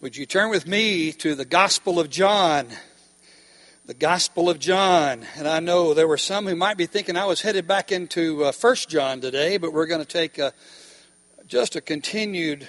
Would you turn with me to the Gospel of John? The Gospel of John. And I know there were some who might be thinking I was headed back into 1 John today, but we're going to take just a continued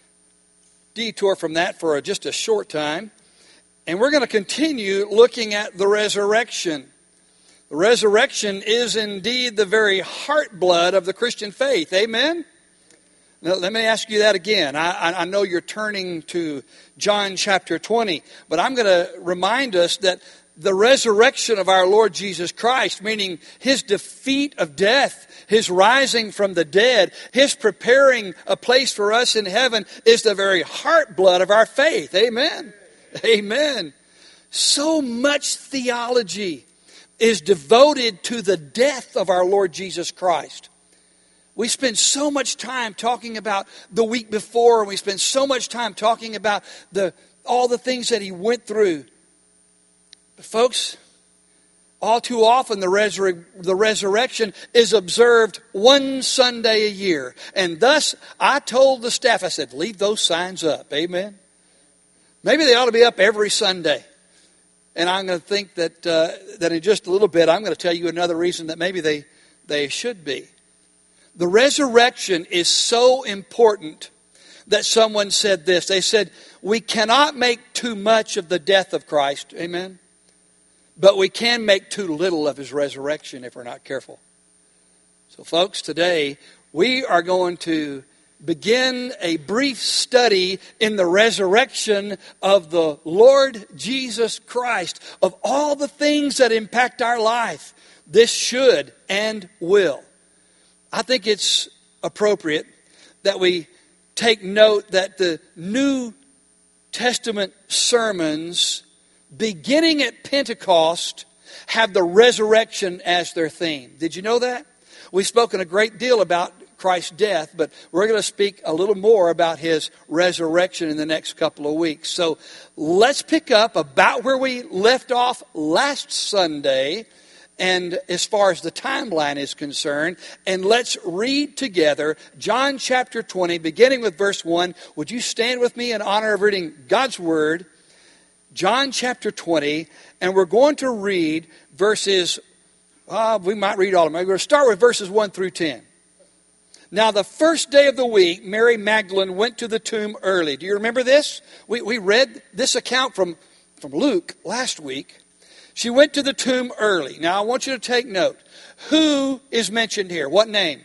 detour from that for just a short time. And we're going to continue looking at the resurrection. The resurrection is indeed the very heart blood of the Christian faith. Amen? Now, let me ask you that again. I know you're turning to John chapter 20, but I'm going to remind us that the resurrection of our Lord Jesus Christ, meaning His defeat of death, His rising from the dead, His preparing a place for us in heaven, is the very heart blood of our faith. Amen. Amen. So much theology is devoted to the death of our Lord Jesus Christ. We spend so much time talking about the week before, and we spend so much time talking about all the things that He went through. But folks, all too often the resurrection is observed one Sunday a year. And thus, I told the staff, I said, leave those signs up. Amen? Maybe they ought to be up every Sunday. And I'm going to think that in just a little bit, I'm going to tell you another reason that maybe they should be. The resurrection is so important that someone said this. They said, we cannot make too much of the death of Christ. Amen? But we can make too little of His resurrection if we're not careful. So folks, today we are going to begin a brief study in the resurrection of the Lord Jesus Christ. Of all the things that impact our life, this should and will. I think it's appropriate that we take note that the New Testament sermons, beginning at Pentecost, have the resurrection as their theme. Did you know that? We've spoken a great deal about Christ's death, but we're going to speak a little more about His resurrection in the next couple of weeks. So let's pick up about where we left off last Sunday, and as far as the timeline is concerned, and let's read together John chapter 20, beginning with verse 1. Would you stand with me in honor of reading God's Word? John chapter 20, and we're going to read verses, we might read all of them. We're going to start with verses 1 through 10. Now, the first day of the week, Mary Magdalene went to the tomb early. Do you remember this? We read this account from Luke last week. She went to the tomb early. Now, I want you to take note. Who is mentioned here? What name?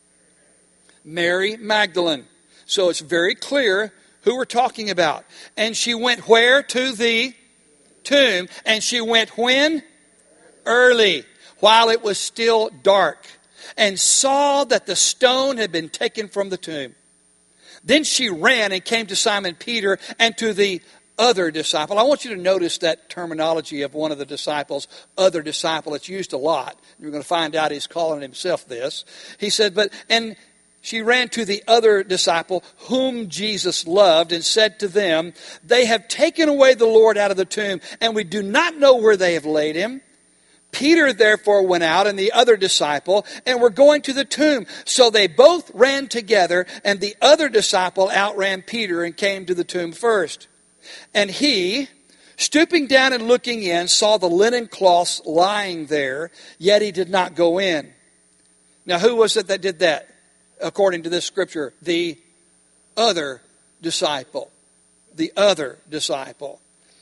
Mary Magdalene. So it's very clear who we're talking about. And she went where? To the tomb. And she went when? Early, while it was still dark, and saw that the stone had been taken from the tomb. Then she ran and came to Simon Peter and to the other disciple. I want you to notice that terminology of one of the disciples, other disciple. It's used a lot. You're going to find out he's calling himself this. He said, and she ran to the other disciple whom Jesus loved and said to them, they have taken away the Lord out of the tomb, and we do not know where they have laid Him. Peter therefore went out, and the other disciple, and were going to the tomb. So they both ran together, and the other disciple outran Peter and came to the tomb first. And he, stooping down and looking in, saw the linen cloths lying there, yet he did not go in. Now, who was it that did that? According to this scripture, the other disciple. The other disciple.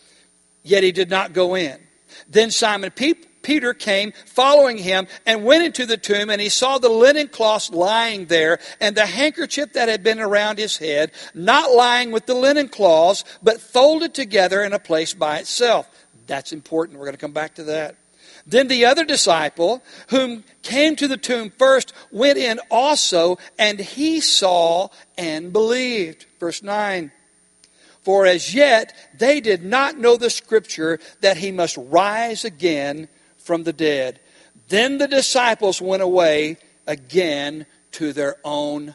Yet he did not go in. Then Simon Peter came, following him, and went into the tomb, and he saw the linen cloths lying there, and the handkerchief that had been around his head, not lying with the linen cloths, but folded together in a place by itself. That's important. We're going to come back to that. Then the other disciple, whom came to the tomb first, went in also, and he saw and believed. Verse 9. For as yet they did not know the scripture that He must rise again from the dead. Then the disciples went away again to their own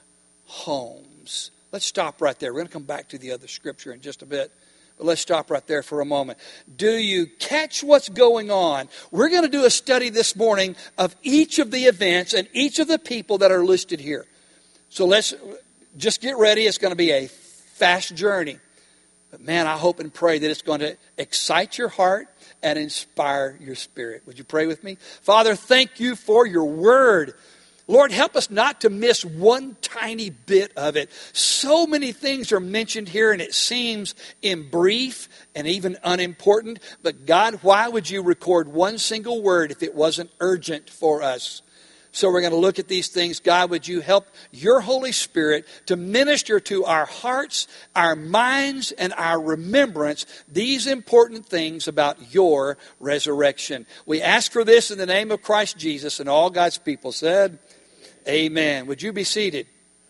homes. Let's stop right there. We're going to come back to the other scripture in just a bit. But let's stop right there for a moment. Do you catch what's going on? We're going to do a study this morning of each of the events and each of the people that are listed here. So let's just get ready. It's going to be a fast journey. But man, I hope and pray that it's going to excite your heart and inspire your spirit. Would you pray with me? Father, thank you for your word. Lord, help us not to miss one tiny bit of it. So many things are mentioned here, and it seems in brief and even unimportant. But God, why would you record one single word if it wasn't urgent for us? So we're going to look at these things. God, would you help your Holy Spirit to minister to our hearts, our minds, and our remembrance these important things about your resurrection. We ask for this in the name of Christ Jesus, and all God's people said, amen. Would you be seated?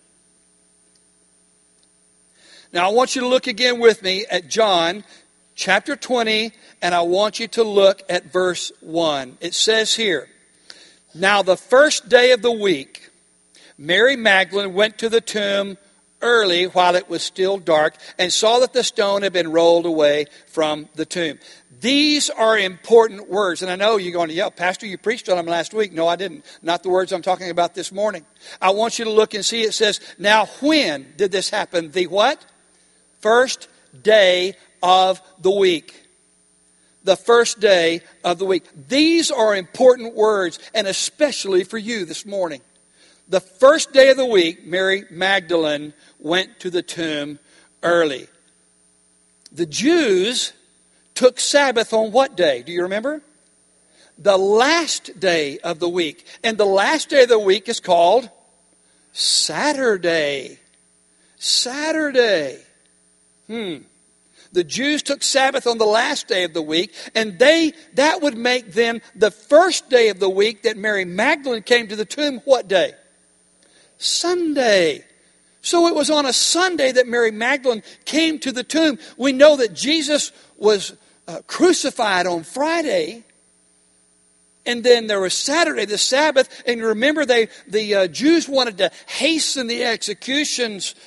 Now I want you to look again with me at John chapter 20, and I want you to look at verse 1. It says here, now the first day of the week, Mary Magdalene went to the tomb early while it was still dark and saw that the stone had been rolled away from the tomb. These are important words. And I know you're going to yell, Pastor, you preached on them last week. No, I didn't. Not the words I'm talking about this morning. I want you to look and see. It says, now when did this happen? The what? First day of the week. The first day of the week. These are important words, and especially for you this morning. The first day of the week, Mary Magdalene went to the tomb early. The Jews took Sabbath on what day? Do you remember? The last day of the week. And the last day of the week is called Saturday. Saturday. The Jews took Sabbath on the last day of the week, and that would make them the first day of the week that Mary Magdalene came to the tomb. What day? Sunday. So it was on a Sunday that Mary Magdalene came to the tomb. We know that Jesus was crucified on Friday, and then there was Saturday, the Sabbath. And remember, the Jews wanted to hasten the execution's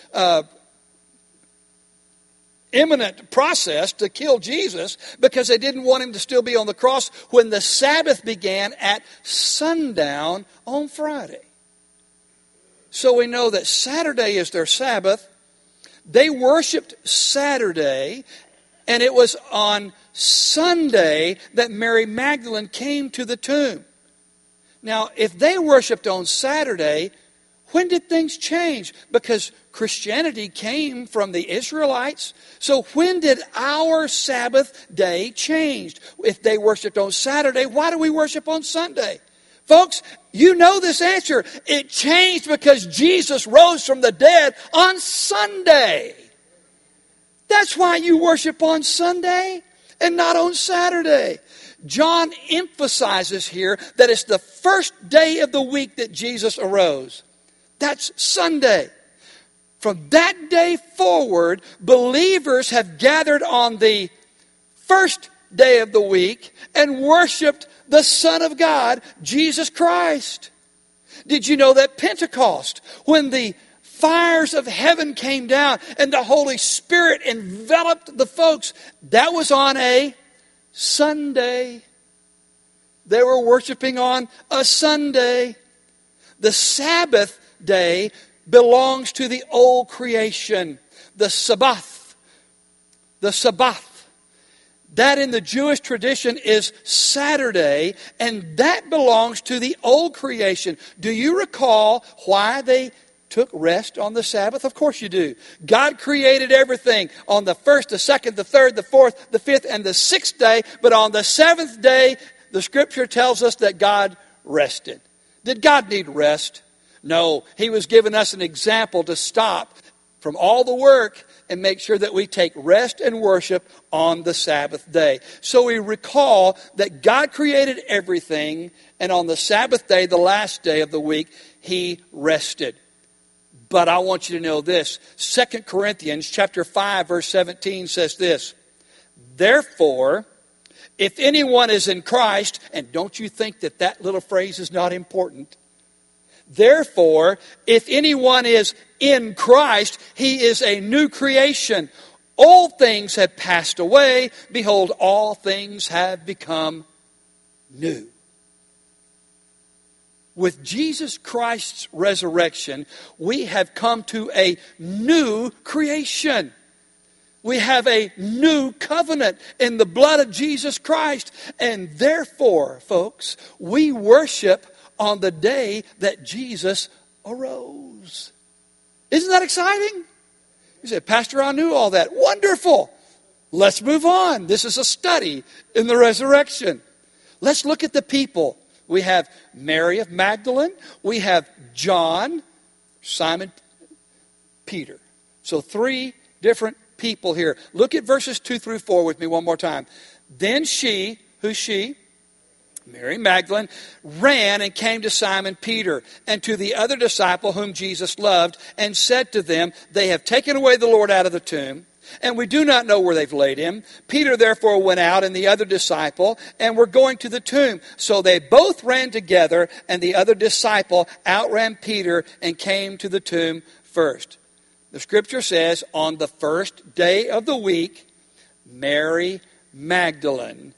imminent process to kill Jesus because they didn't want him to still be on the cross when the Sabbath began at sundown on Friday. So we know that Saturday is their Sabbath. They worshiped Saturday, and it was on Sunday that Mary Magdalene came to the tomb. Now, if they worshiped on Saturday, when did things change? Because Christianity came from the Israelites. So when did our Sabbath day change? If they worshiped on Saturday, why do we worship on Sunday? Folks, you know this answer. It changed because Jesus rose from the dead on Sunday. That's why you worship on Sunday and not on Saturday. John emphasizes here that it's the first day of the week that Jesus arose. That's Sunday. From that day forward, believers have gathered on the first day of the week and worshiped the Son of God, Jesus Christ. Did you know that Pentecost, when the fires of heaven came down and the Holy Spirit enveloped the folks, that was on a Sunday. They were worshiping on a Sunday. The Sabbath day belongs to the old creation, the Sabbath. The Sabbath. That in the Jewish tradition is Saturday, and that belongs to the old creation. Do you recall why they took rest on the Sabbath? Of course you do. God created everything on the first, the second, the third, the fourth, the fifth, and the sixth day. But on the seventh day, the Scripture tells us that God rested. Did God need rest? No. He was giving us an example to stop from all the work and make sure that we take rest and worship on the Sabbath day. So we recall that God created everything, and on the Sabbath day, the last day of the week, He rested. But I want you to know this. 2 Corinthians chapter 5, verse 17 says this. Therefore, if anyone is in Christ, and don't you think that little phrase is not important? Therefore, if anyone is in Christ, he is a new creation. Old things have passed away. Behold, all things have become new. With Jesus Christ's resurrection, we have come to a new creation. We have a new covenant in the blood of Jesus Christ. And therefore, folks, we worship on the day that Jesus arose. Isn't that exciting? You say, Pastor, I knew all that. Wonderful. Let's move on. This is a study in the resurrection. Let's look at the people. We have Mary of Magdalene. We have John, Simon, Peter. So 3 different people here. Look at verses 2 through 4 with me one more time. Then she, who's she? Mary Magdalene, ran and came to Simon Peter and to the other disciple whom Jesus loved and said to them, they have taken away the Lord out of the tomb, and we do not know where they've laid him. Peter therefore went out and the other disciple and were going to the tomb. So they both ran together, and the other disciple outran Peter and came to the tomb first. The scripture says, on the first day of the week, Mary Magdalene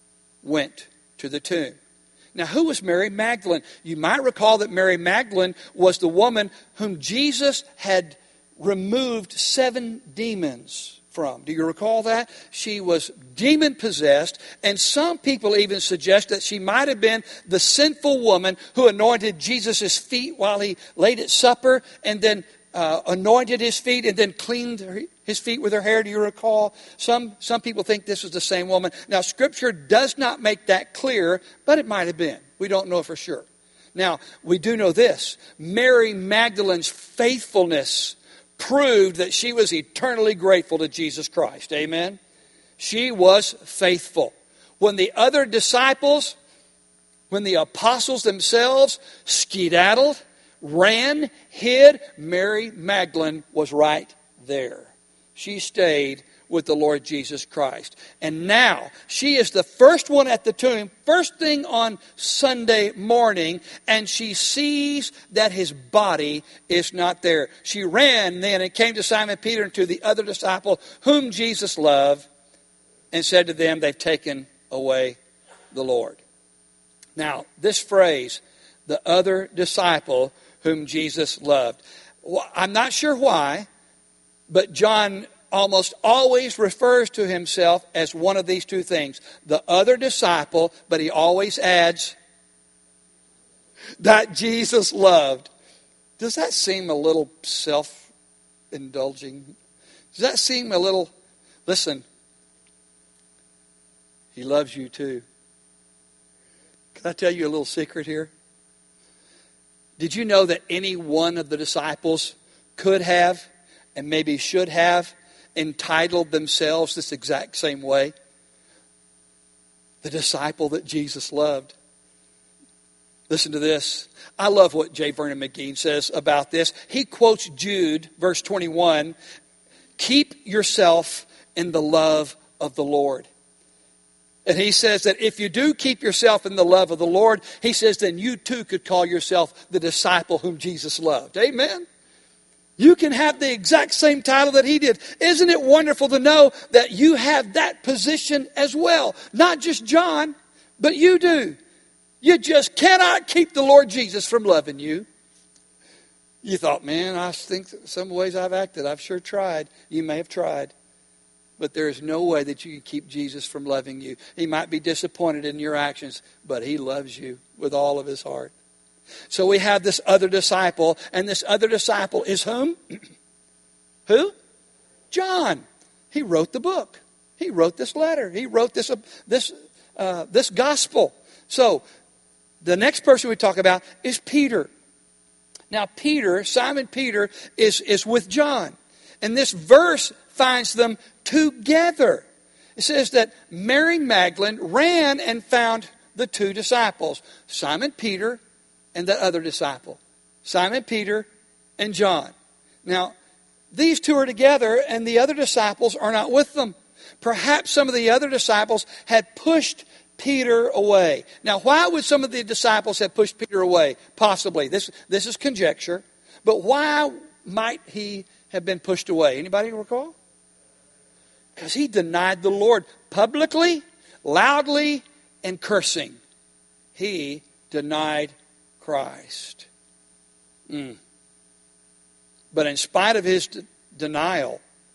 went to the tomb. Now, who was Mary Magdalene? You might recall that Mary Magdalene was the woman whom Jesus had removed 7 demons from. Do you recall that? She was demon-possessed, and some people even suggest that she might have been the sinful woman who anointed Jesus' feet while he laid at supper, and then anointed his feet and then cleaned his feet with her hair. Do you recall? Some people think this was the same woman. Now, Scripture does not make that clear, but it might have been. We don't know for sure. Now, we do know this. Mary Magdalene's faithfulness proved that she was eternally grateful to Jesus Christ. Amen? She was faithful. When the other disciples, when the apostles themselves skedaddled, ran, hid, Mary Magdalene was right there. She stayed with the Lord Jesus Christ. And now, she is the first one at the tomb, first thing on Sunday morning, and she sees that his body is not there. She ran then and came to Simon Peter and to the other disciple whom Jesus loved and said to them, they've taken away the Lord. Now, this phrase, the other disciple whom Jesus loved. I'm not sure why, but John almost always refers to himself as one of these 2 things. The other disciple, but he always adds that Jesus loved. Does that seem a little self-indulging? Does that seem a little... Listen, he loves you too. Can I tell you a little secret here? Did you know that any one of the disciples could have, and maybe should have, entitled themselves this exact same way? The disciple that Jesus loved. Listen to this. I love what J. Vernon McGee says about this. He quotes Jude, verse 21, keep yourself in the love of the Lord. And he says that if you do keep yourself in the love of the Lord, he says then you too could call yourself the disciple whom Jesus loved. Amen? You can have the exact same title that he did. Isn't it wonderful to know that you have that position as well? Not just John, but you do. You just cannot keep the Lord Jesus from loving you. You thought, man, I think some ways I've acted. I've sure tried. You may have tried. But there is no way that you can keep Jesus from loving you. He might be disappointed in your actions, but he loves you with all of his heart. So we have this other disciple, and this other disciple is whom? Who? John. He wrote the book. He wrote this letter. He wrote this gospel. So the next person we talk about is Peter. Now Peter, Simon Peter, is with John. And this verse finds them together. It says that Mary Magdalene ran and found the 2 disciples, Simon Peter and the other disciple, Simon Peter and John. Now, these 2 are together and the other disciples are not with them. Perhaps some of the other disciples had pushed Peter away. Now, why would some of the disciples have pushed Peter away? Possibly. This is conjecture. But why might he have been pushed away? Anybody recall? Because he denied the Lord publicly, loudly, and cursing. He denied Christ. But in spite of his denial,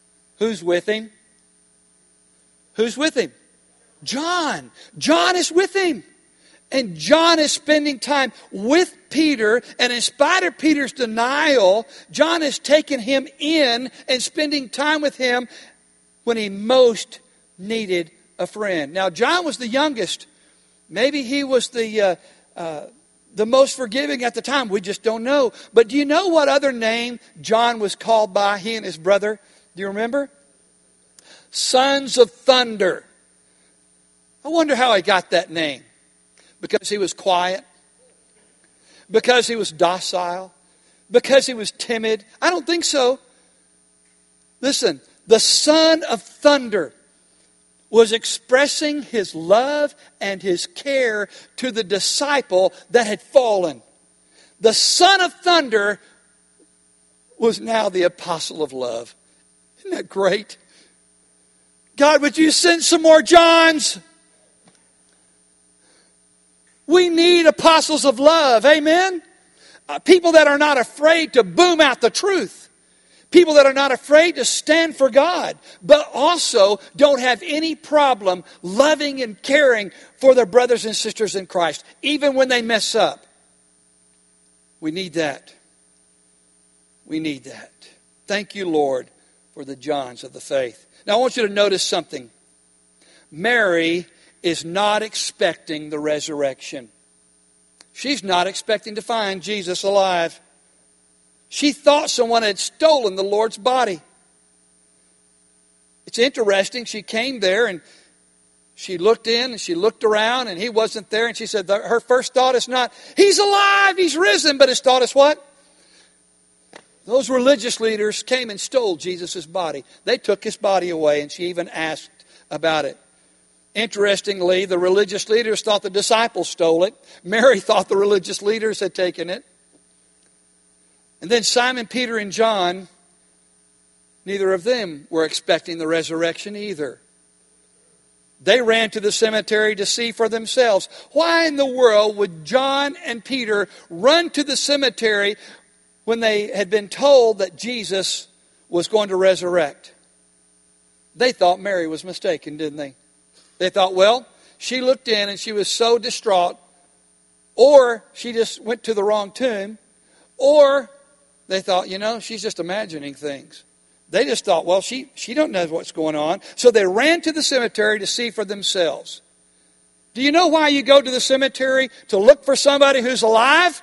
Who's with him? Who's with him? John. John is with him. And John is spending time with Peter. And in spite of Peter's denial, John has taken him in and spending time with him when he most needed a friend. Now, John was the youngest. Maybe he was the most forgiving at the time. We just don't know. But do you know what other name John was called by, he and his brother? Do you remember? Sons of Thunder. I wonder how he got that name. Because he was quiet? Because he was docile? Because he was timid? I don't think so. Listen, the Son of Thunder was expressing his love and his care to the disciple that had fallen. The Son of Thunder was now the apostle of love. Isn't that great? God, would you send some more Johns? We need apostles of love. Amen? People that are not afraid to boom out the truth. People that are not afraid to stand for God, but also don't have any problem loving and caring for their brothers and sisters in Christ, even when they mess up. We need that. We need that. Thank you, Lord, for the Johns of the faith. Now, I want you to notice something. Mary is not expecting the resurrection. She's not expecting to find Jesus alive. She thought someone had stolen the Lord's body. It's interesting. She came there and she looked in and she looked around and he wasn't there. And she said her first thought is not, he's alive, he's risen. But his thought is what? Those religious leaders came and stole Jesus' body. They took his body away, and she even asked about it. Interestingly, the religious leaders thought the disciples stole it. Mary thought the religious leaders had taken it. And then Simon, Peter, and John, neither of them were expecting the resurrection either. They ran to the cemetery to see for themselves. Why in the world would John and Peter run to the cemetery when they had been told that Jesus was going to resurrect? They thought Mary was mistaken, didn't they? They thought, well, she looked in and she was so distraught, or she just went to the wrong tomb, or they thought, she's just imagining things. They just thought, well, she don't know what's going on. So they ran to the cemetery to see for themselves. Do you know why you go to the cemetery? To look for somebody who's alive?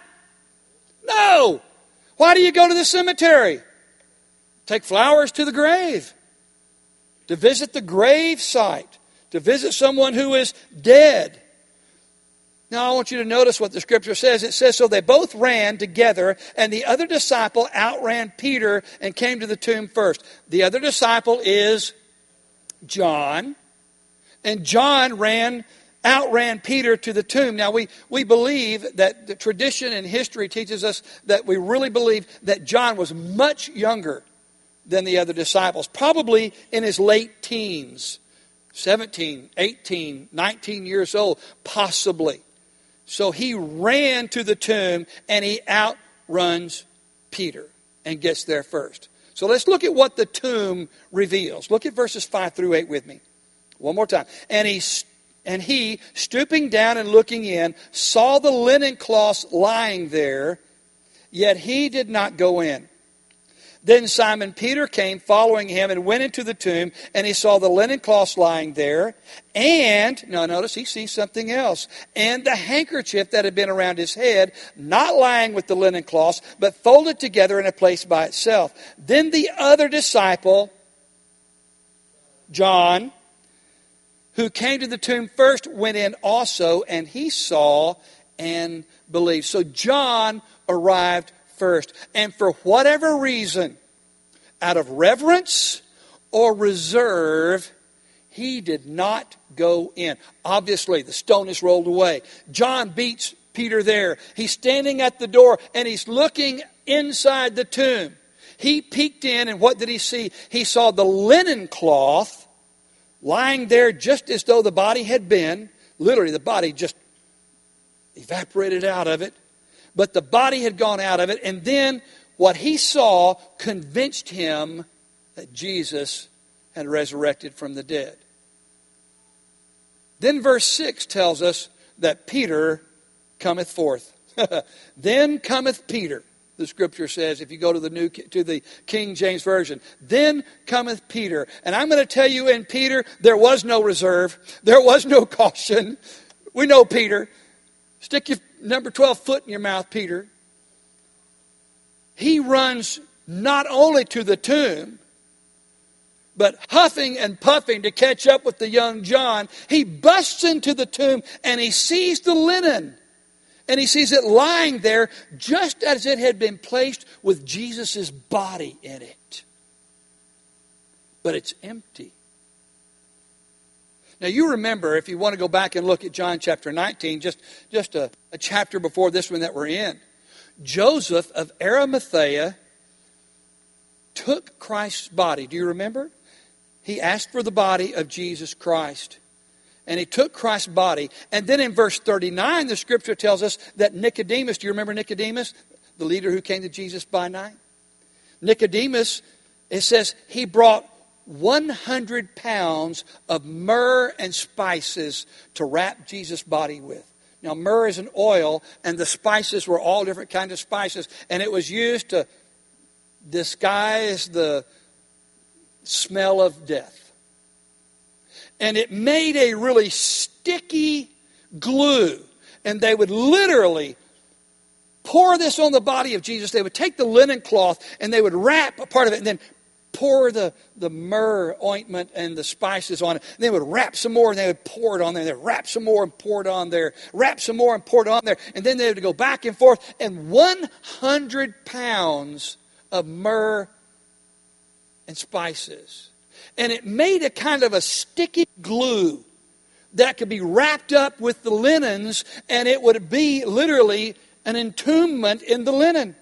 No! Why do you go to the cemetery? Take flowers to the grave. To visit the grave site. To visit someone who is dead. Now I want you to notice what the scripture says. It says, so they both ran together, and the other disciple outran Peter and came to the tomb first. The other disciple is John. And John outran Peter to the tomb. Now we believe that the tradition and history teaches us that we really believe that John was much younger than the other disciples. Probably in his late teens. 17, 18, 19 years old, possibly. So he ran to the tomb and he outruns Peter and gets there first. So let's look at what the tomb reveals. Look at verses 5 through 8 with me. One more time. And he, stooping down and looking in, saw the linen cloths lying there, yet he did not go in. Then Simon Peter came following him and went into the tomb, and he saw the linen cloths lying there. And, now notice he sees something else. And the handkerchief that had been around his head, not lying with the linen cloths, but folded together in a place by itself. Then the other disciple, John, who came to the tomb first, went in also, and he saw and believed. So John arrived first. And for whatever reason, out of reverence or reserve, he did not go in. Obviously, the stone is rolled away. John beats Peter there. He's standing at the door and he's looking inside the tomb. He peeked in, and what did he see? He saw the linen cloth lying there just as though the body had been. Literally, the body just evaporated out of it. But the body had gone out of it. And then what he saw convinced him that Jesus had resurrected from the dead. Then verse 6 tells us that Peter cometh forth. Then cometh Peter, the scripture says, if you go to the King James Version. Then cometh Peter. And I'm going to tell you, in Peter, there was no reserve. There was no caution. We know Peter. Stick your number 12 foot in your mouth, Peter. He runs not only to the tomb, but huffing and puffing to catch up with the young John. He busts into the tomb and he sees the linen. And he sees it lying there just as it had been placed with Jesus' body in it. But it's empty. Now you remember, if you want to go back and look at John chapter 19, just a chapter before this one that we're in. Joseph of Arimathea took Christ's body. Do you remember? He asked for the body of Jesus Christ. And he took Christ's body. And then in verse 39, the scripture tells us that Nicodemus, do you remember Nicodemus? The leader who came to Jesus by night? Nicodemus, it says, he brought 100 pounds of myrrh and spices to wrap Jesus' body with. Now, myrrh is an oil, and the spices were all different kinds of spices. And it was used to disguise the smell of death. And it made a really sticky glue. And they would literally pour this on the body of Jesus. They would take the linen cloth and they would wrap a part of it and then pour the myrrh ointment and the spices on it. And they would wrap some more and they would pour it on there. They'd wrap some more and pour it on there. Wrap some more and pour it on there. And then they would go back and forth. And 100 pounds of myrrh and spices. And it made a kind of a sticky glue that could be wrapped up with the linens, and it would be literally an entombment in the linen.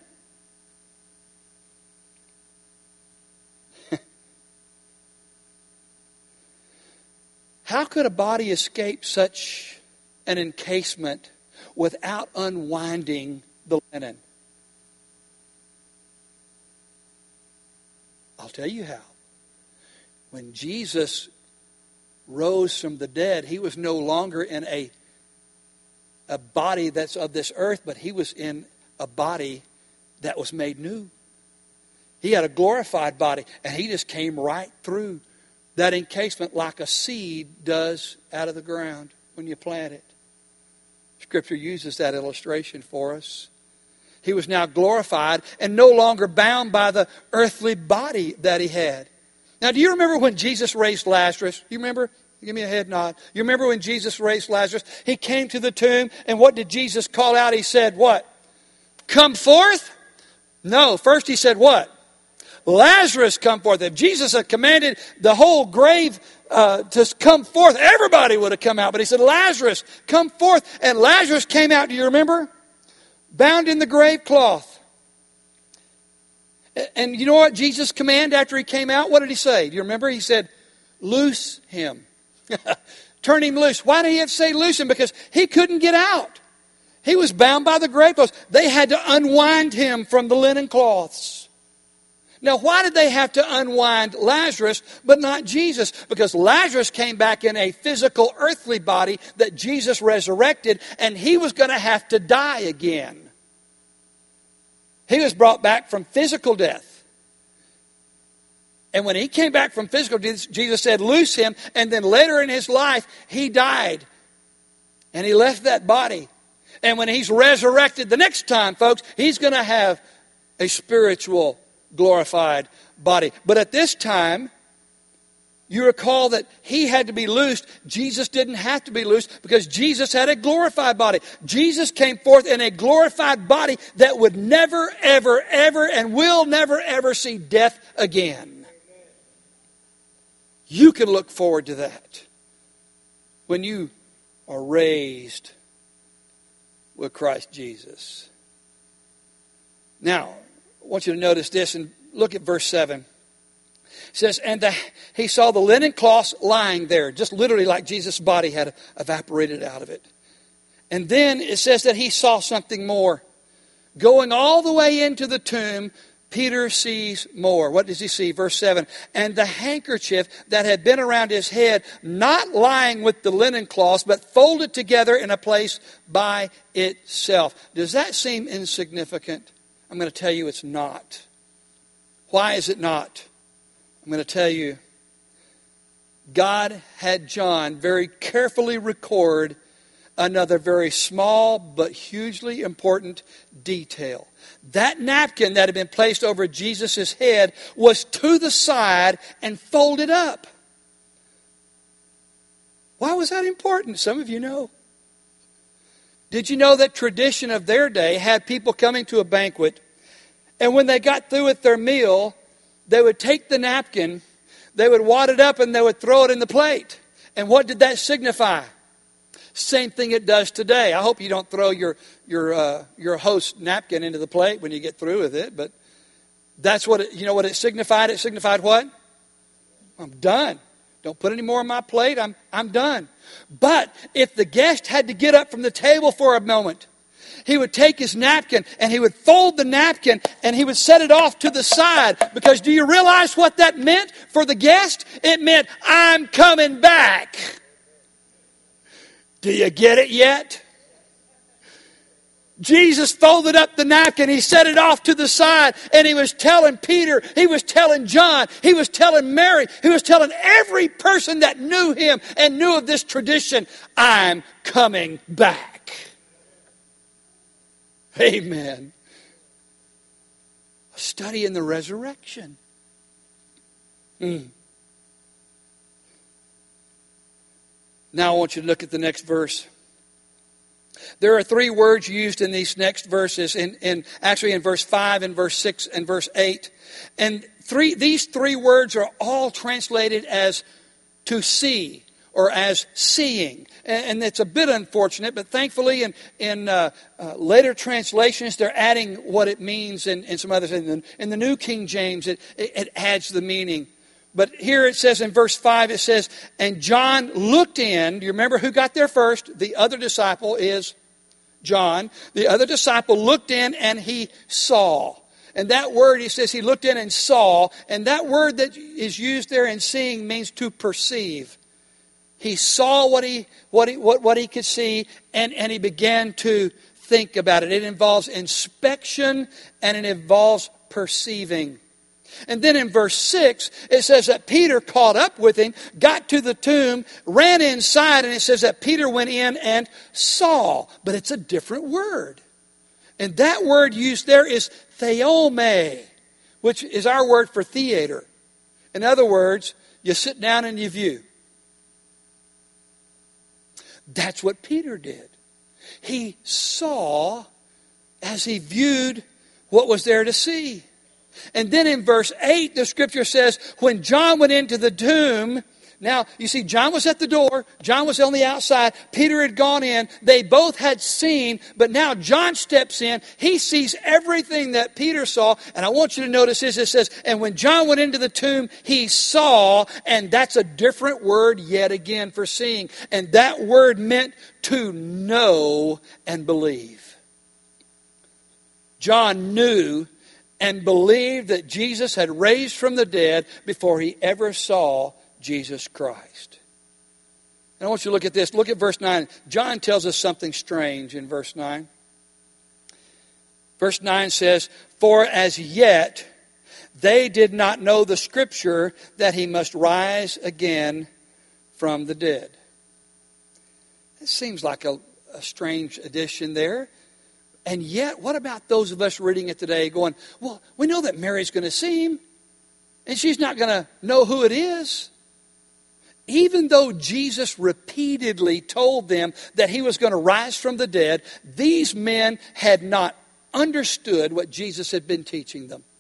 How could a body escape such an encasement without unwinding the linen? I'll tell you how. When Jesus rose from the dead, he was no longer in a body that's of this earth, but he was in a body that was made new. He had a glorified body, and he just came right through that encasement like a seed does out of the ground when you plant it. Scripture uses that illustration for us. He was now glorified and no longer bound by the earthly body that he had. Now, do you remember when Jesus raised Lazarus? You remember? Give me a head nod. You remember when Jesus raised Lazarus? He came to the tomb, and what did Jesus call out? He said, what? Come forth? No, first he said what? Lazarus, come forth. If Jesus had commanded the whole grave to come forth, everybody would have come out. But he said, Lazarus, come forth. And Lazarus came out, do you remember? Bound in the grave cloth. And you know what Jesus commanded after he came out? What did he say? Do you remember? He said, loose him. Turn him loose. Why did he have to say loose him? Because he couldn't get out. He was bound by the grave clothes. They had to unwind him from the linen cloths. Now, why did they have to unwind Lazarus but not Jesus? Because Lazarus came back in a physical earthly body that Jesus resurrected, and he was going to have to die again. He was brought back from physical death. And when he came back from physical death, Jesus said, loose him. And then later in his life, he died. And he left that body. And when he's resurrected the next time, folks, he's going to have a spiritual, glorified body. But at this time, you recall that he had to be loosed. Jesus didn't have to be loosed because Jesus had a glorified body. Jesus came forth in a glorified body that would never, ever, ever, and will never, ever see death again. You can look forward to that when you are raised with Christ Jesus. Now, I want you to notice this and look at verse 7. It says, and he saw the linen cloths lying there, just literally like Jesus' body had evaporated out of it. And then it says that he saw something more. Going all the way into the tomb, Peter sees more. What does he see? Verse 7. And the handkerchief that had been around his head, not lying with the linen cloths, but folded together in a place by itself. Does that seem insignificant? I'm going to tell you it's not. Why is it not? I'm going to tell you. God had John very carefully record another very small but hugely important detail. That napkin that had been placed over Jesus' head was to the side and folded up. Why was that important? Some of you know. Did you know that tradition of their day had people coming to a banquet, and when they got through with their meal, they would take the napkin, they would wad it up, and they would throw it in the plate. And what did that signify? Same thing it does today. I hope you don't throw your host's napkin into the plate when you get through with it. But that's what it, you know what it signified. It signified what? I'm done. Don't put any more on my plate. I'm done. But if the guest had to get up from the table for a moment, he would take his napkin and he would fold the napkin and he would set it off to the side. Because do you realize what that meant for the guest? It meant, I'm coming back. Do you get it yet? Jesus folded up the napkin, he set it off to the side, and he was telling Peter, he was telling John, he was telling Mary, he was telling every person that knew him and knew of this tradition, I'm coming back. Amen. A study in the resurrection. Now I want you to look at the next verse. There are three words used in these next verses, actually in verse 5 and verse 6 and verse 8. And these three words are all translated as to see or as seeing. And it's a bit unfortunate, but thankfully in later translations they're adding what it means in some other things. In the New King James it adds the meaning. But here it says in verse 5, it says, and John looked in. Do you remember who got there first? The other disciple is John. The other disciple looked in and he saw. And that word, he says he looked in and saw. And that word that is used there in seeing means to perceive. He saw what he could see and he began to think about it. It involves inspection and it involves perceiving. And then in verse 6, it says that Peter caught up with him, got to the tomb, ran inside, and it says that Peter went in and saw. But it's a different word. And that word used there is theome, which is our word for theater. In other words, you sit down and you view. That's what Peter did. He saw as he viewed what was there to see. And then in verse 8, the scripture says, when John went into the tomb, now, you see, John was at the door, John was on the outside, Peter had gone in, they both had seen, but now John steps in, he sees everything that Peter saw, and I want you to notice this, it says, and when John went into the tomb, he saw, and that's a different word yet again for seeing, and that word meant to know and believe. John knew and believed that Jesus had raised from the dead before he ever saw Jesus Christ. And I want you to look at this. Look at verse 9. John tells us something strange in verse 9. Verse 9 says, for as yet they did not know the scripture that he must rise again from the dead. It seems like a strange addition there. And yet, what about those of us reading it today going, well, we know that Mary's going to see him, and she's not going to know who it is. Even though Jesus repeatedly told them that he was going to rise from the dead, these men had not understood what Jesus had been teaching them.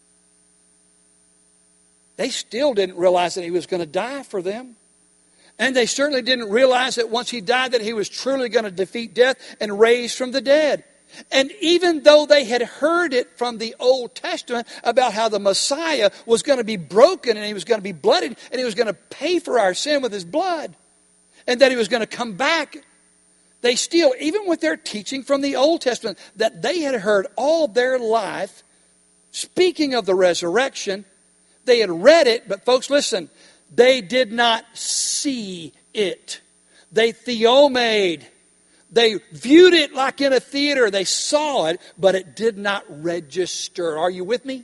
They still didn't realize that he was going to die for them. And they certainly didn't realize that once he died that he was truly going to defeat death and raise from the dead. And even though they had heard it from the Old Testament about how the Messiah was going to be broken and he was going to be bloodied and he was going to pay for our sin with his blood and that he was going to come back, they still, even with their teaching from the Old Testament that they had heard all their life, Speaking of the resurrection, they had read it, but folks, listen, they did not see it. They theomade. They viewed it like in a theater. They saw it, but it did not register. Are you with me?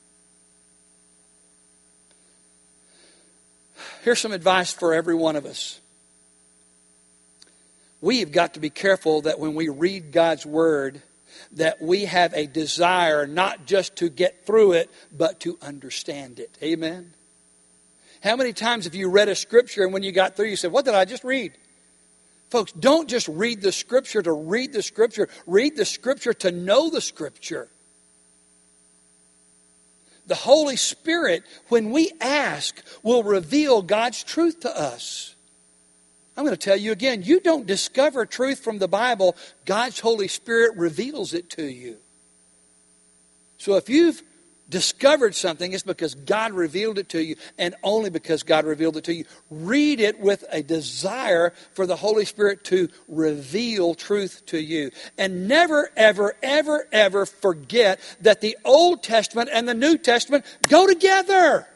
Here's some advice for every one of us. We have got to be careful that when we read God's Word, that we have a desire not just to get through it, but to understand it. Amen? How many times have you read a Scripture and when you got through you said, what did I just read? Folks, don't just read the Scripture to read the Scripture. Read the Scripture to know the Scripture. The Holy Spirit, when we ask, will reveal God's truth to us. I'm going to tell you again, you don't discover truth from the Bible. God's Holy Spirit reveals it to you. So if you've discovered something, it's because God revealed it to you, and only because God revealed it to you. Read it with a desire for the Holy Spirit to reveal truth to you. And never, ever, ever, ever forget that the Old Testament and the New Testament go together.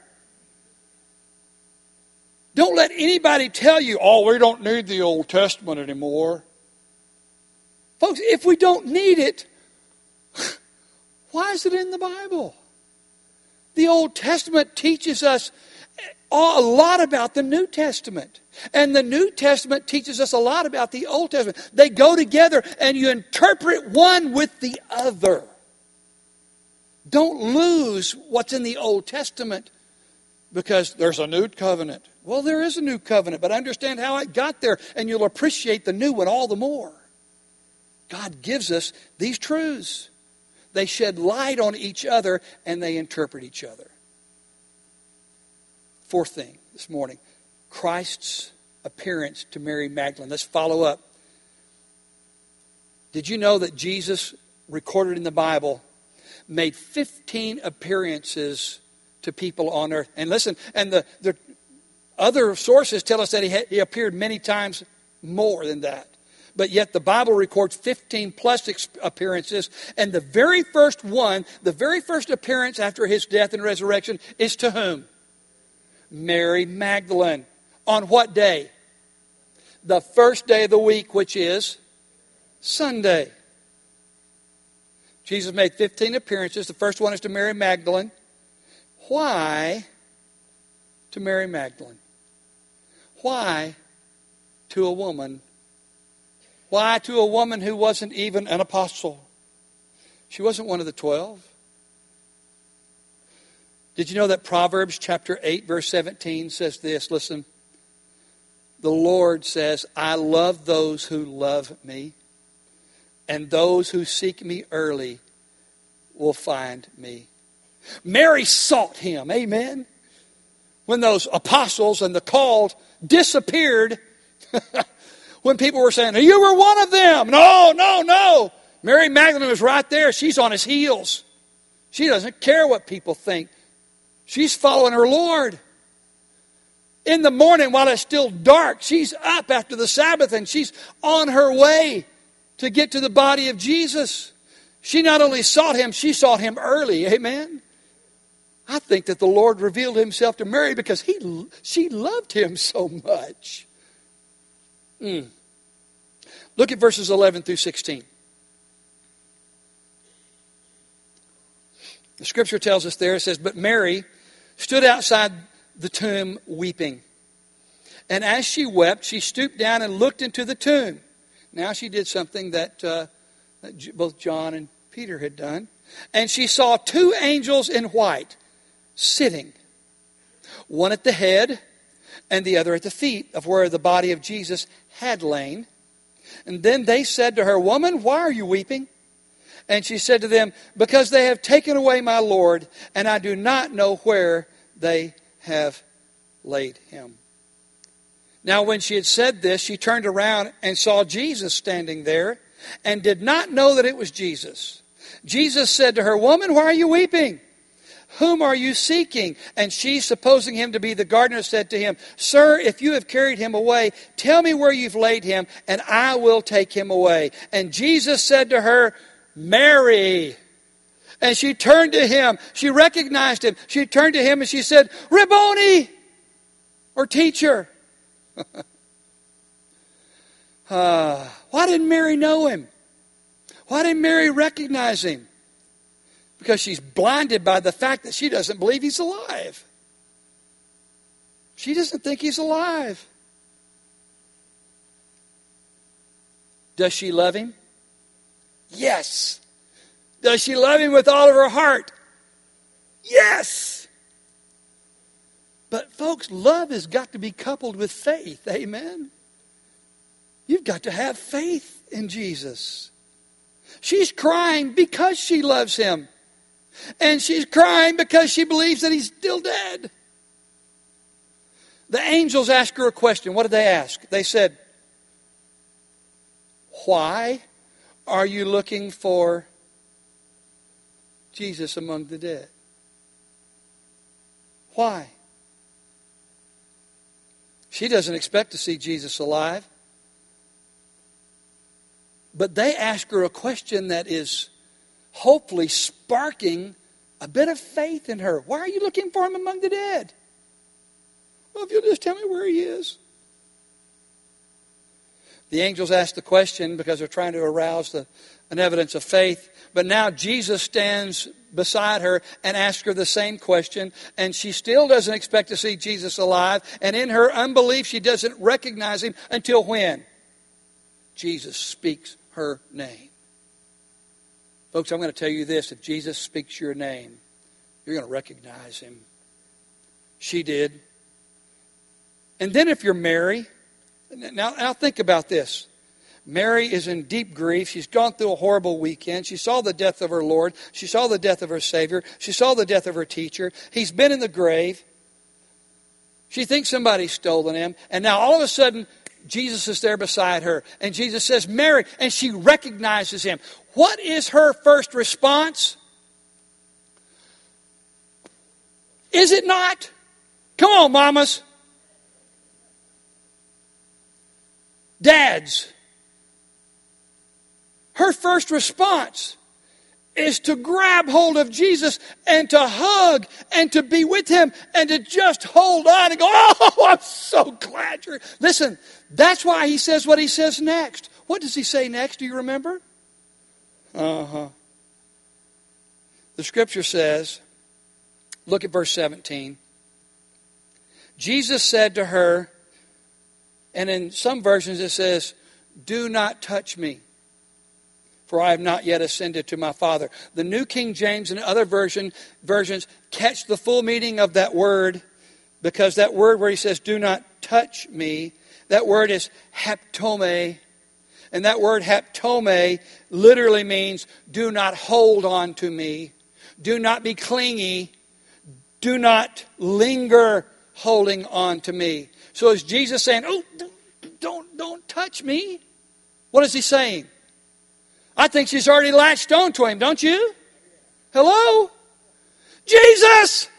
Don't let anybody tell you, oh, we don't need the Old Testament anymore. Folks, if we don't need it, why is it in the Bible? The Old Testament teaches us a lot about the New Testament. And the New Testament teaches us a lot about the Old Testament. They go together and you interpret one with the other. Don't lose what's in the Old Testament because there's a new covenant. Well, there is a new covenant, but understand how it got there and you'll appreciate the new one all the more. God gives us these truths. They shed light on each other and they interpret each other. Fourth thing this morning, Christ's appearance to Mary Magdalene. Let's follow up. Did you know that Jesus, recorded in the Bible, made 15 appearances to people on earth? And listen, and the other sources tell us that he appeared many times more than that. But yet the Bible records 15 plus appearances. And the very first one, the very first appearance after his death and resurrection is to whom? Mary Magdalene. On what day? The first day of the week, which is Sunday. Jesus made 15 appearances. The first one is to Mary Magdalene. Why to Mary Magdalene? Why to a woman? Why to a woman who wasn't even an apostle? She wasn't one of the 12. Did you know that Proverbs chapter 8 verse 17 says this? Listen. The Lord says, I love those who love me, and those who seek me early will find me. Mary sought him. Amen. When those apostles and the called disappeared, when people were saying, you were one of them. No. Mary Magdalene was right there. She's on his heels. She doesn't care what people think. She's following her Lord. In the morning while it's still dark, she's up after the Sabbath and she's on her way to get to the body of Jesus. She not only sought him, she sought him early. Amen. I think that the Lord revealed himself to Mary because she loved him so much. Look at verses 11 through 16. The scripture tells us there, it says, but Mary stood outside the tomb weeping. And as she wept, she stooped down and looked into the tomb. Now she did something that both John and Peter had done. And she saw two angels in white sitting, one at the head and the other at the feet of where the body of Jesus had lain. And then they said to her, woman, why are you weeping? And she said to them, because they have taken away my Lord, and I do not know where they have laid him. Now when she had said this, she turned around and saw Jesus standing there, and did not know that it was Jesus. Jesus said to her, woman, why are you weeping? Whom are you seeking? And she, supposing him to be the gardener, said to him, Sir, if you have carried him away, tell me where you've laid him, and I will take him away. And Jesus said to her, Mary. And she turned to him. She recognized him. She turned to him and she said, Rabboni, or teacher. Why didn't Mary know him? Why didn't Mary recognize him? Because she's blinded by the fact that she doesn't believe he's alive. She doesn't think he's alive. Does she love him? Yes. Does she love him with all of her heart? Yes. But folks, love has got to be coupled with faith. Amen. You've got to have faith in Jesus. She's crying because she loves him. And she's crying because she believes that he's still dead. The angels asked her a question. What did they ask? They said, why are you looking for Jesus among the dead? Why? She doesn't expect to see Jesus alive. But they ask her a question that is hopefully sparking a bit of faith in her. Why are you looking for him among the dead? Well, if you'll just tell me where he is. The angels ask the question because they're trying to arouse an evidence of faith. But now Jesus stands beside her and asks her the same question. And she still doesn't expect to see Jesus alive. And in her unbelief, she doesn't recognize him until when? Jesus speaks her name. Folks, I'm going to tell you this. If Jesus speaks your name, you're going to recognize him. She did. And then if you're Mary, now think about this. Mary is in deep grief. She's gone through a horrible weekend. She saw the death of her Lord. She saw the death of her Savior. She saw the death of her teacher. He's been in the grave. She thinks somebody's stolen him. And now all of a sudden, Jesus is there beside her. And Jesus says, Mary, and she recognizes him. What is her first response? Is it not? Come on, mamas. Dads. Her first response is to grab hold of Jesus and to hug and to be with him and to just hold on and go, oh, I'm so glad you're... Listen, that's why he says what he says next. What does he say next? Do you remember? The scripture says, look at verse 17. Jesus said to her, and in some versions it says, do not touch me, for I have not yet ascended to my Father. The New King James and other versions catch the full meaning of that word, because that word where he says, do not touch me, that word is haptome. And that word haptome literally means do not hold on to me. Do not be clingy. Do not linger holding on to me. So is Jesus saying, oh, don't touch me? What is he saying? I think she's already latched on to him, don't you? Hello? Jesus!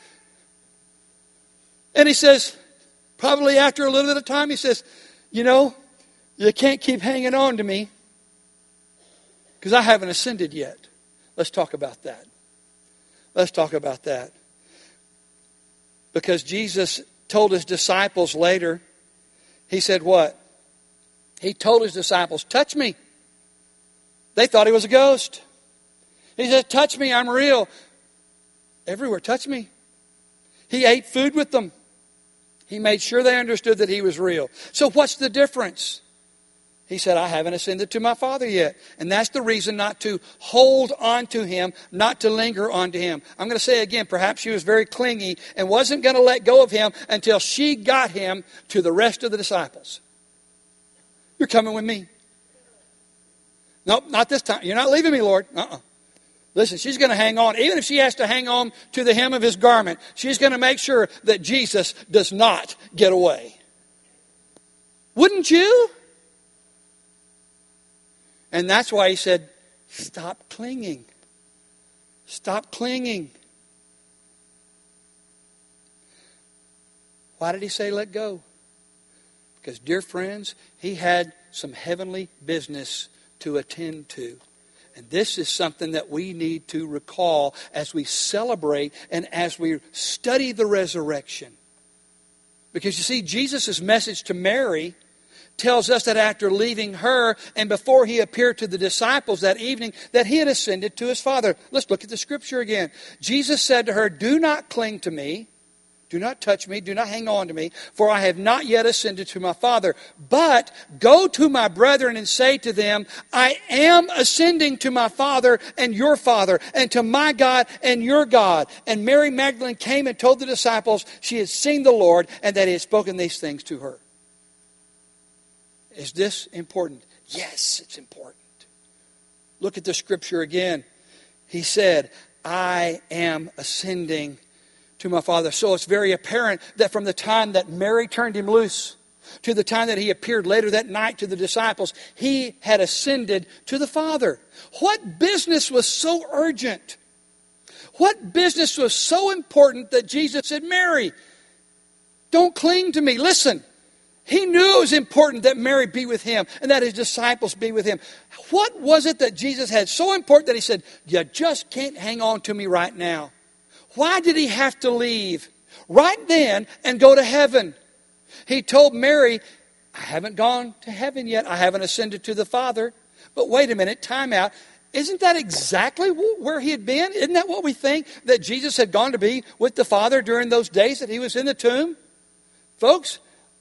And he says, probably after a little bit of time, he says, you know, you can't keep hanging on to me because I haven't ascended yet. Let's talk about that. Let's talk about that. Because Jesus told his disciples later, he said what? He told his disciples, touch me. They thought he was a ghost. He said, touch me, I'm real. Everywhere, touch me. He ate food with them. He made sure they understood that he was real. So what's the difference? He said, I haven't ascended to my Father yet. And that's the reason not to hold on to him, not to linger on to him. I'm going to say again, perhaps she was very clingy and wasn't going to let go of him until she got him to the rest of the disciples. You're coming with me. Nope, not this time. You're not leaving me, Lord. Listen, she's going to hang on. Even if she has to hang on to the hem of his garment, she's going to make sure that Jesus does not get away. Wouldn't you? And that's why he said, stop clinging. Stop clinging. Why did he say let go? Because, dear friends, he had some heavenly business to attend to. And this is something that we need to recall as we celebrate and as we study the resurrection. Because you see, Jesus' message to Mary tells us that after leaving her and before he appeared to the disciples that evening, that he had ascended to his Father. Let's look at the scripture again. Jesus said to her, "Do not cling to me. Do not touch me. Do not hang on to me. For I have not yet ascended to my Father. But go to my brethren and say to them, I am ascending to my Father and your Father, and to my God and your God." And Mary Magdalene came and told the disciples she had seen the Lord and that he had spoken these things to her. Is this important? Yes, it's important. Look at the scripture again. He said, "I am ascending to my Father." So it's very apparent that from the time that Mary turned him loose to the time that he appeared later that night to the disciples, he had ascended to the Father. What business was so urgent? What business was so important that Jesus said, "Mary, don't cling to me. Listen." He knew it was important that Mary be with him and that his disciples be with him. What was it that Jesus had so important that he said, "You just can't hang on to me right now"? Why did he have to leave right then and go to heaven? He told Mary, "I haven't gone to heaven yet. I haven't ascended to the Father." But wait a minute, time out. Isn't that exactly where he had been? Isn't that what we think? That Jesus had gone to be with the Father during those days that he was in the tomb? Folks,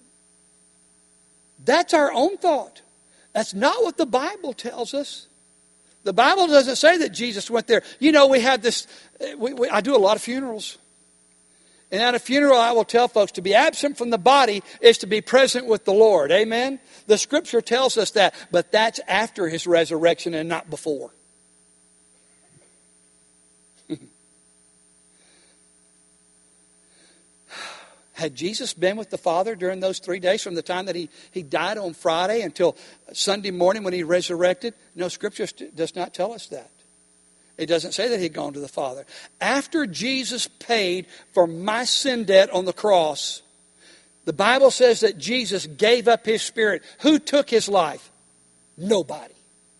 that's our own thought. That's not what the Bible tells us. The Bible doesn't say that Jesus went there. You know, we have this, I do a lot of funerals. And at a funeral, I will tell folks to be absent from the body is to be present with the Lord. Amen? The Scripture tells us that. But that's after his resurrection and not before. Had Jesus been with the Father during those 3 days from the time that he died on Friday until Sunday morning when he resurrected? No, Scripture does not tell us that. It doesn't say that he'd gone to the Father. After Jesus paid for my sin debt on the cross, the Bible says that Jesus gave up his Spirit. Who took his life? Nobody.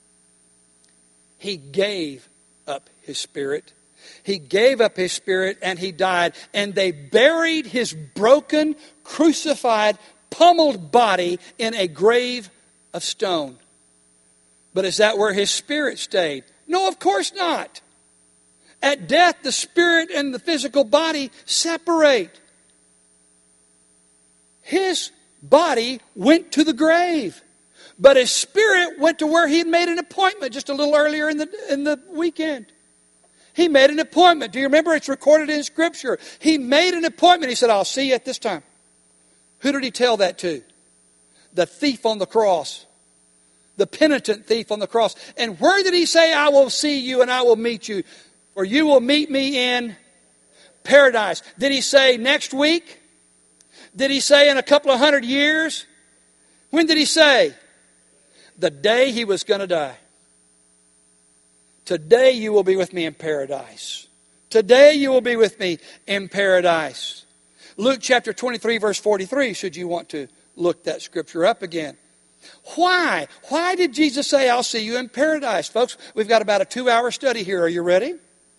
He gave up his Spirit. He gave up his Spirit and he died. And they buried his broken, crucified, pummeled body in a grave of stone. But is that where his Spirit stayed? No, of course not. At death, the Spirit and the physical body separate. His body went to the grave. But his Spirit went to where he had made an appointment just a little earlier in the weekend. He made an appointment. Do you remember? It's recorded in Scripture. He made an appointment. He said, "I'll see you at this time." Who did he tell that to? The thief on the cross. The penitent thief on the cross. And where did he say, "I will see you and I will meet you"? Or "you will meet me in paradise"? Did he say next week? Did he say in a couple of 100 years? When did he say? The day he was going to die. Today you will be with me in paradise. Today you will be with me in paradise. Luke chapter 23 verse 43, should you want to look that scripture up again. Why? Why did Jesus say, "I'll see you in paradise"? Folks, we've got about a 2-hour study here. Are you ready?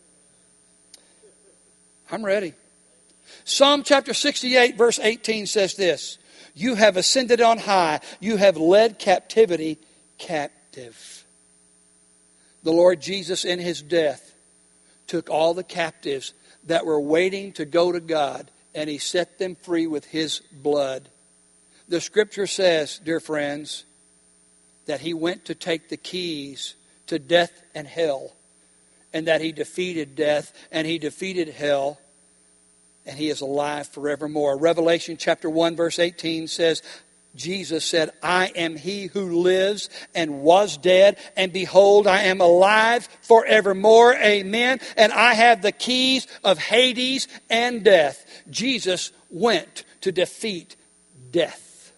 I'm ready. Psalm chapter 68 verse 18 says this: "You have ascended on high. You have led captivity captive." The Lord Jesus in his death took all the captives that were waiting to go to God and he set them free with his blood. The Scripture says, dear friends, that he went to take the keys to death and hell, and that he defeated death and he defeated hell, and he is alive forevermore. Revelation chapter 1 verse 18 says, Jesus said, "I am he who lives and was dead, and behold, I am alive forevermore." Amen. "And I have the keys of Hades and death." Jesus went to defeat death.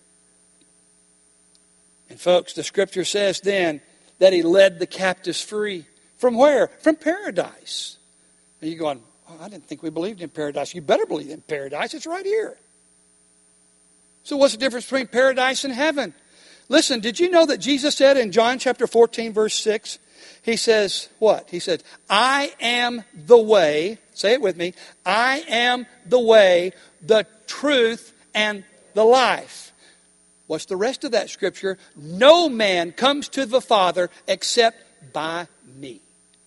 And folks, the Scripture says then that he led the captives free. From where? From paradise. And you're going, "Oh, I didn't think we believed in paradise." You better believe in paradise. It's right here. So what's the difference between paradise and heaven? Listen, did you know that Jesus said in John chapter 14 verse 6 He says what? He says, I am the way. Say it with me. I am the way, the truth, and the life. What's the rest of that scripture? No man comes to the Father except by me.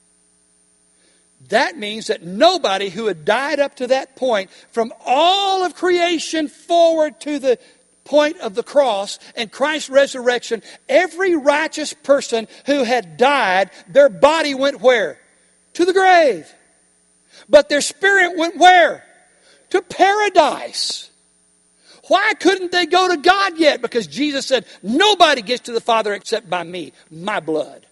That means that nobody who had died up to that point, from all of creation forward to the point of the cross and Christ's resurrection, every righteous person who had died, their body went where? To the grave. But their spirit went where? To paradise. Why couldn't they go to God yet? Because Jesus said, nobody gets to the Father except by me, my blood.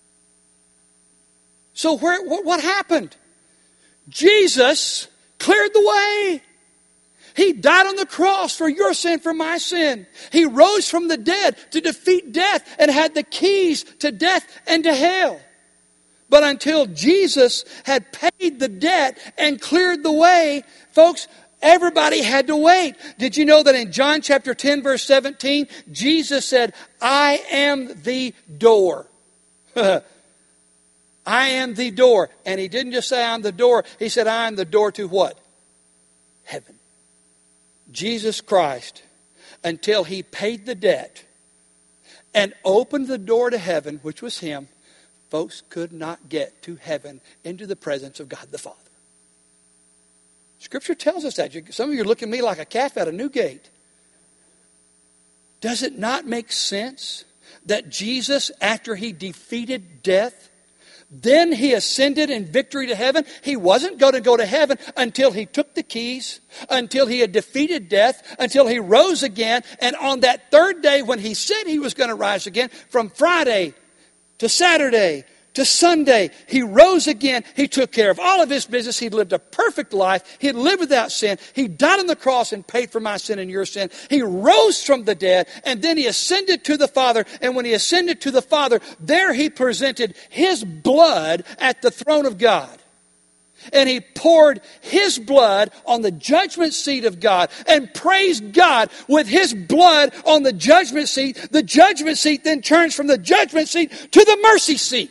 So what happened? Jesus cleared the way. He died on the cross for your sin, for my sin. He rose from the dead to defeat death and had the keys to death and to hell. But until Jesus had paid the debt and cleared the way, folks, everybody had to wait. Did you know that in John chapter 10, verse 17, Jesus said, I am the door. I am the door. And he didn't just say I'm the door. He said I am the door to what? Heaven. Jesus Christ, until he paid the debt and opened the door to heaven, which was him, folks could not get to heaven, into the presence of God the Father. Scripture tells us that. Some of you are looking at me like a calf out of Newgate. Does it not make sense that Jesus, after he defeated death, then he ascended in victory to heaven? He wasn't going to go to heaven until he took the keys, until he had defeated death, until he rose again. And on that third day, when he said he was going to rise again, from Friday to Saturday to Sunday, he rose again. He took care of all of his business. He lived a perfect life. He lived without sin. He died on the cross and paid for my sin and your sin. He rose from the dead, and then he ascended to the Father. And when he ascended to the Father, there he presented his blood at the throne of God. And he poured his blood on the judgment seat of God and praised God with his blood on the judgment seat. The judgment seat then turns from the judgment seat to the mercy seat.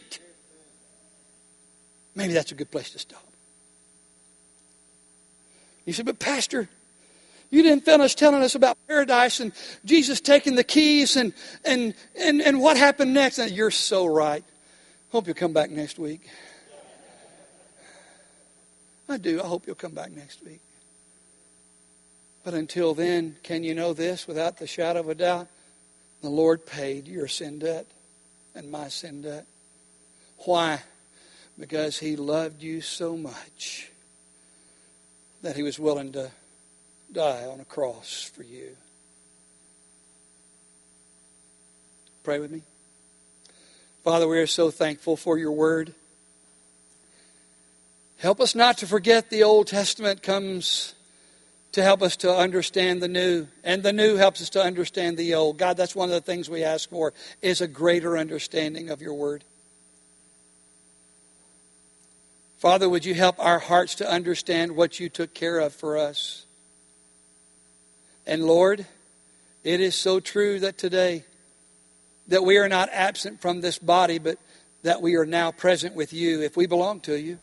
Maybe that's a good place to stop. You said, but Pastor, you didn't finish telling us about paradise and Jesus taking the keys and what happened next. And you're so right. Hope you'll come back next week. I do. I hope you'll come back next week. But until then, can you know this without the shadow of a doubt? The Lord paid your sin debt and my sin debt. Why? Because he loved you so much that he was willing to die on a cross for you. Pray with me. Father, we are so thankful for your word. Help us not to forget the Old Testament comes to help us to understand the new. And the new helps us to understand the old. God, that's one of the things we ask for, is a greater understanding of your word. Father, would you help our hearts to understand what you took care of for us? And Lord, it is so true that today, that we are not absent from this body, but that we are now present with you if we belong to you.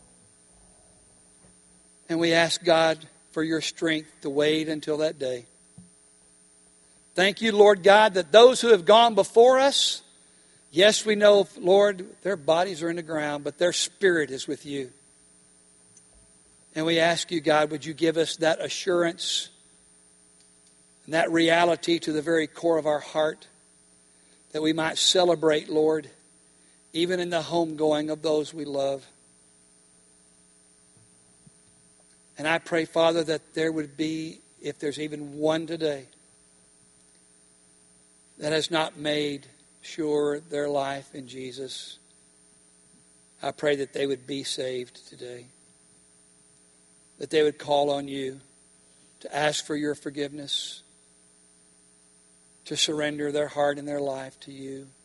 And we ask God for your strength to wait until that day. Thank you, Lord God, that those who have gone before us, yes, we know, Lord, their bodies are in the ground, but their spirit is with you. And we ask you, God, would you give us that assurance and that reality to the very core of our heart, that we might celebrate, Lord, even in the homegoing of those we love. And I pray, Father, that there would be, if there's even one today that has not made sure their life in Jesus, I pray that they would be saved today. That they would call on you to ask for your forgiveness, to surrender their heart and their life to you.